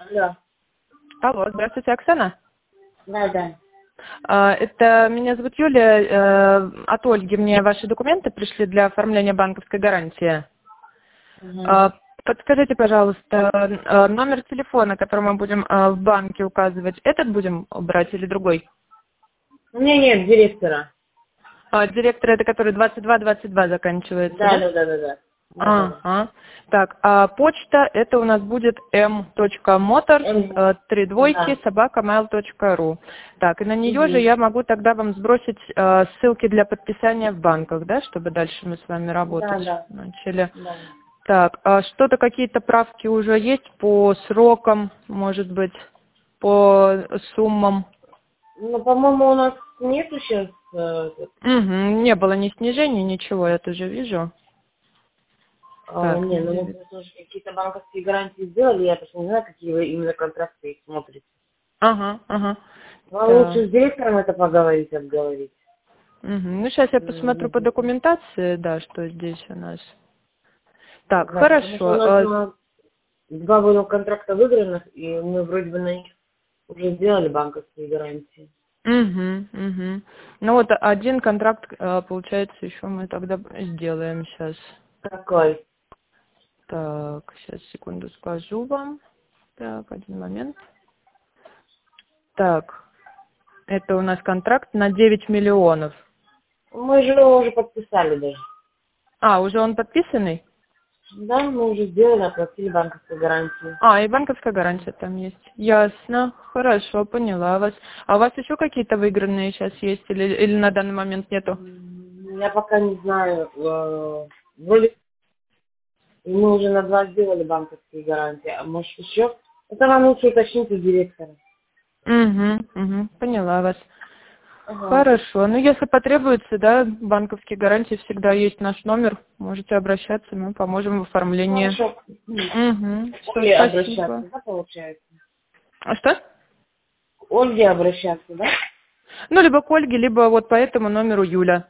Алло. Алло, здравствуйте, Оксана. Да. Это меня зовут Юлия. От Ольги мне ваши документы пришли для оформления банковской гарантии. Угу. Подскажите, пожалуйста, номер телефона, который мы будем в банке указывать, этот будем брать или другой? У меня нет директора. Директор это который 2222 заканчивается, да? Да. Ага. Так, а почта это у нас будет m.motors, 3 двойки, Да. @mail.ru. Так, и на нее же Угу. я могу тогда вам сбросить ссылки для подписания в банках, да, чтобы дальше мы с вами работать Да. начали. Да. Так, а что-то, какие-то правки уже есть по срокам, может быть, по суммам? Ну, по-моему, у нас нету сейчас... Угу, не было ни снижений, ничего, я тоже вижу. Так, не, ну мы просто уже какие-то банковские гарантии сделали, я просто не знаю, какие вы именно контракты их смотрите. ага. Вам Так. лучше с директором это поговорить, обговорить. Мгм. Ну, сейчас я посмотрю по Мгм. документации, да, что здесь у нас. Так, Да, потому что у хорошо. нас два было контракта выигранных, и мы вроде бы на них уже сделали банковские гарантии. Угу. Ну вот один контракт, получается, еще мы тогда сделаем сейчас. Какой? Так, сейчас, секунду, скажу вам. Так, один момент. Так, это у нас контракт на 9 миллионов. Мы же его уже подписали даже. Уже он подписанный? Да, мы уже сделали, оплатили банковскую гарантию. И банковская гарантия там есть. Ясно. Хорошо, поняла вас. А у вас еще какие-то выигранные сейчас есть или на данный момент нету? Я пока не знаю. Вроде мы уже на два сделали банковские гарантии, а может еще? Это вам лучше уточнить у директора. Угу. Поняла вас. Ага. Хорошо. Ну, если потребуется, да, банковские гарантии всегда есть наш номер. Можете обращаться, мы поможем в оформлении. Хорошо. Угу. Все, Ольге спасибо. обращаться, да, получается? А что? К Ольге обращаться, да? Ну, либо к Ольге, либо вот по этому номеру Юля.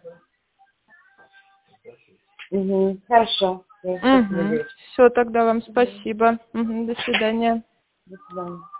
Угу. Хорошо. Спасибо, Угу. девочка. Все, тогда вам спасибо. До свидания. До свидания.